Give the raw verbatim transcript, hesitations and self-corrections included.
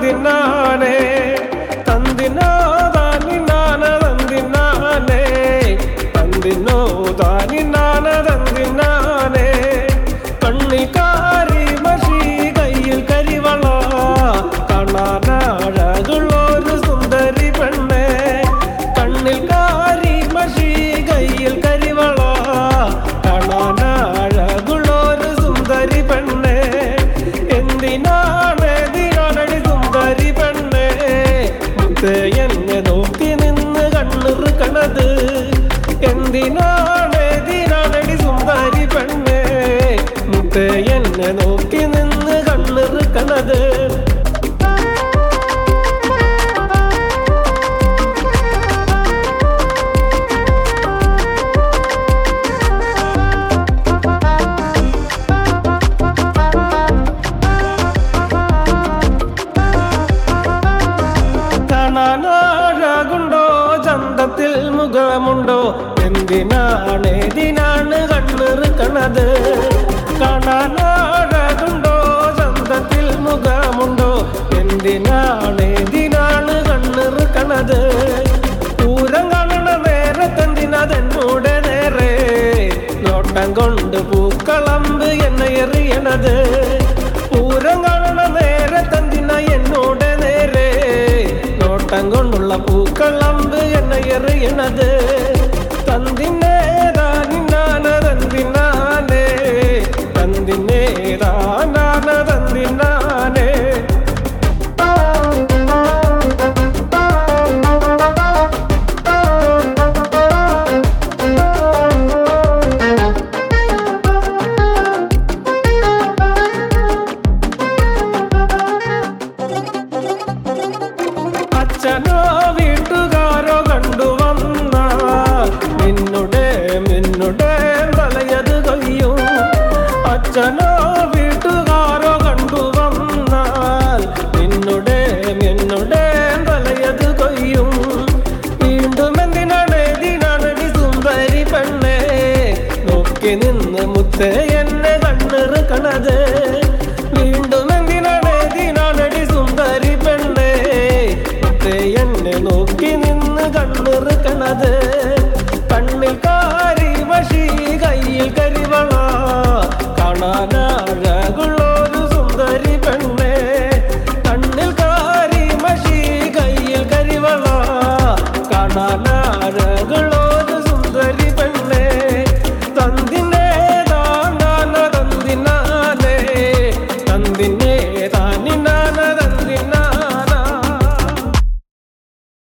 തന്തിനാനേ തന്തിനോ താനിനാന തന്തിനാനേ തന്തിനോ താനിനാന തന്തിനാനേ കണ്ണിക്കാരി മഷി കയ്യിൽ കരിവള കാണാനഴകുള്ളൊരു സുന്ദരി പെണ്ണേ കണ്ണിൽ കാരി മഷി കയ്യിൽ കരിവള കാണാനഴകുള്ളൊരു സുന്ദരി പെണ്ണേ എന്തിനാണ് എന്തിനാണടി സുന്ദരി പെണ്ണേ മുത്തേ എന്നെ നോക്കി നിന്ന് കണ്ണിറുക്കണത് എന്തിനാണ് എന്തിനാണടി സുന്ദരി പെണ്ണേ മുത്തേ എന്നെ നോക്കി നിന്ന് കണ്ണിറുക്കണത് കാണാനഴകുണ്ടോ ചന്തത്തിൽ മുഖമുണ്ടോ എന്തിനാണ് ഏതിനാണ് കണ്ണിറുക്കണത് കാണാനഴകുണ്ടോ ചന്തത്തിൽ മുഖമുണ്ടോ എന്തിനാണ് ഏതിനാണ് കണ്ണിറുക്കണത് പൂരം കാണണ നേരത്തെന്തിനതെന്നൂടെ നേരെ നോട്ടം കൊണ്ട് പൂക്കളമ്പ് എന്നെ എറിയണത് പൂരം കാണണ നേരത്തെന്തിന എന്നോട് നേരെ നോട്ടം കൊണ്ടുള്ള പൂക്കളമ്പ് എന്നെ എറിയണത് തന്തിനേ താനിനാന തന്തിനാനേ തന്തിനേ താനാന തന്തിനാനേ അച്ഛനോ വീട്ടുകാരോ കണ്ടുവന്ന നിന്നുടെ നിന്നുടെ തലയത് കൊയ്യും അച്ഛനോ വീട്ടുകാരോ കണ്ടുവന്നാൽ നിന്നുടെ നിന്നുടെ തലയത് കൊയ്യും വീണ്ടും എന്തിനാണ് ഏതിനാണടി സുന്ദരി പെണ്ണേ നോക്കി നിന്ന് മുത്തേ എന്നെ കണ്ണിറുക്കണത് വീണ്ടും എന്തിനാണ് ഏതിനാണടി സുന്ദരി പെണ്ണേ എന്നെ നോക്കി നിന്ന് കണ്ണിറുക്കണത് കണ്ണിൽ കാരി മഷി കയ്യിൽ കരിവള കാണാനഴകുള്ളൊരു സുന്ദരി പെണ്ണേ കണ്ണിൽ കാരി മഷി കയ്യിൽ കരിവള കാണാനഴകുള്ള